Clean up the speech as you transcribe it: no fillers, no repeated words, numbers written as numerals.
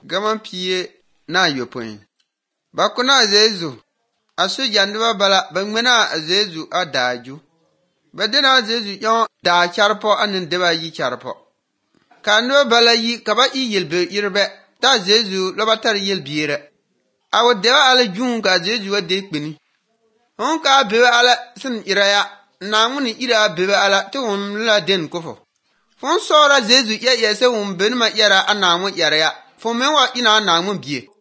gaman pie na yopoin. Bakuna Zezu. Asu janduba bala bangmena Zezu adaju. Badena Zezu yon da charpo anin deba yi charpo. Kanu bala yi kaba yi yilbe yirbe. Ta Zezu lobatar yilbire. Awo dewa ala junga Zezu wa dekbini. Honka bewe ala sin iraya. Na nguni ira bewe ala te la den kofo. Fon sora Zezu ya yese wun benima yara anamu yaraya. Fon mewa ina anamu biye.